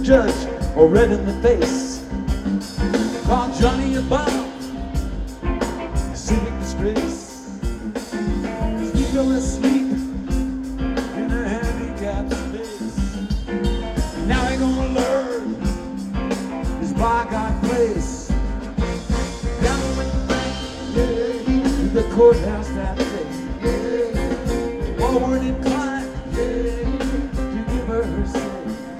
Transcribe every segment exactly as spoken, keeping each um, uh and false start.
judge or red in the face. Caught Johnny above civic disgrace. He's still asleep in a handicapped space. Now he gonna learn his by-God place. Down went the bank, yeah, to the courthouse that day. Yeah, forward inclined, yeah, to give her her say.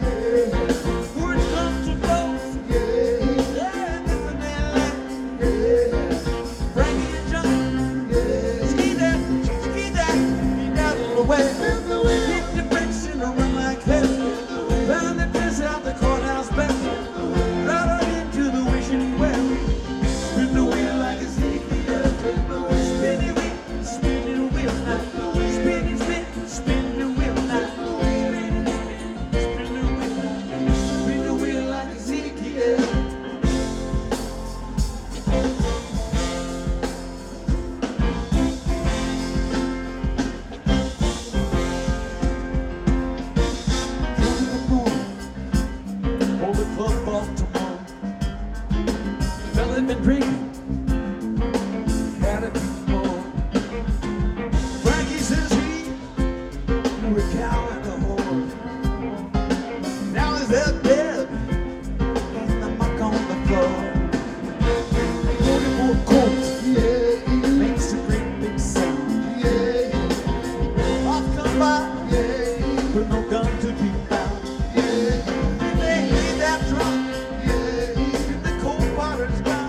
Been drinking, had a few more. Frankie says he was a cow and a whore. Now he's there dead, and the muck on the floor. forty-four Colt, yeah, makes a great big sound. Yeah, off come by, yeah, with no gun to be found. Yeah, they hate that drunk, yeah, in the cold water's gone.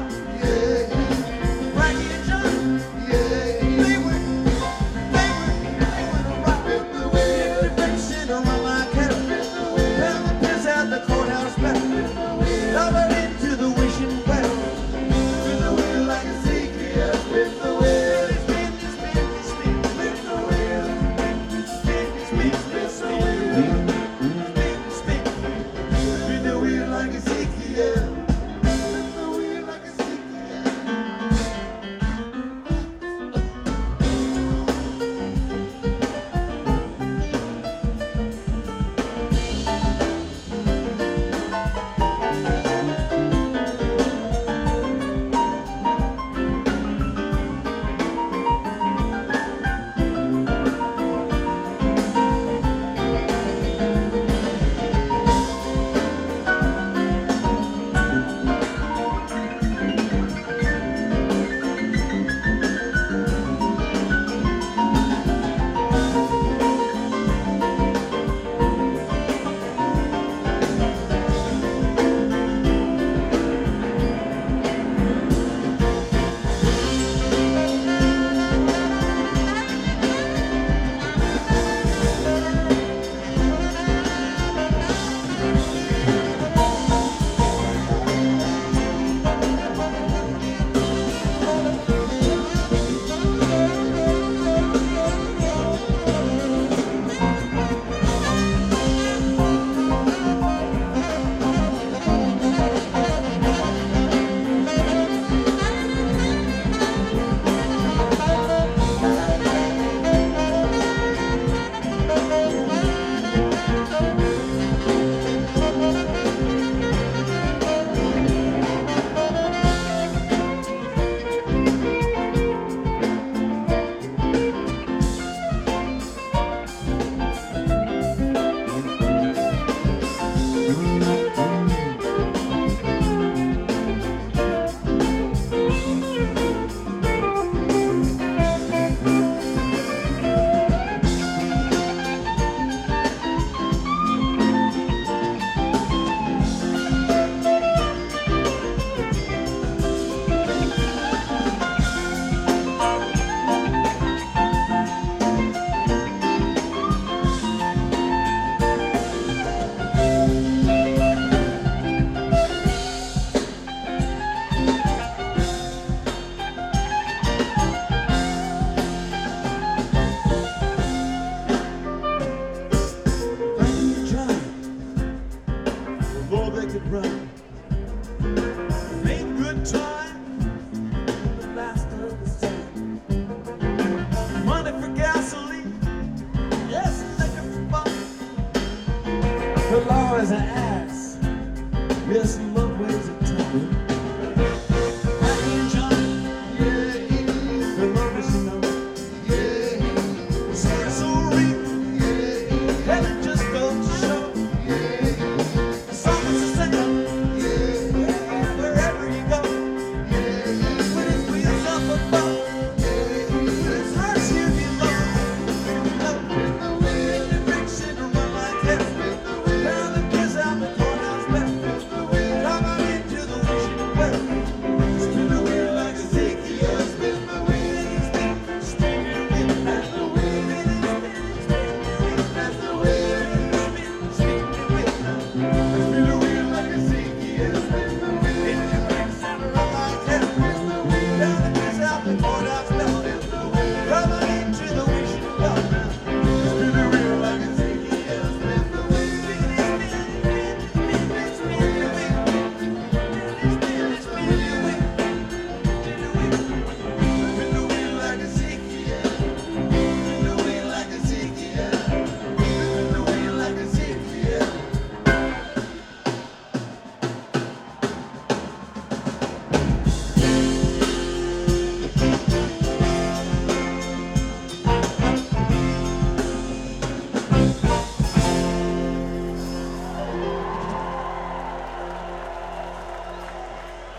Run. Made good time, the last of the sun. Money for gasoline, yes, liquor for fun. The law is an ass. Yes, love.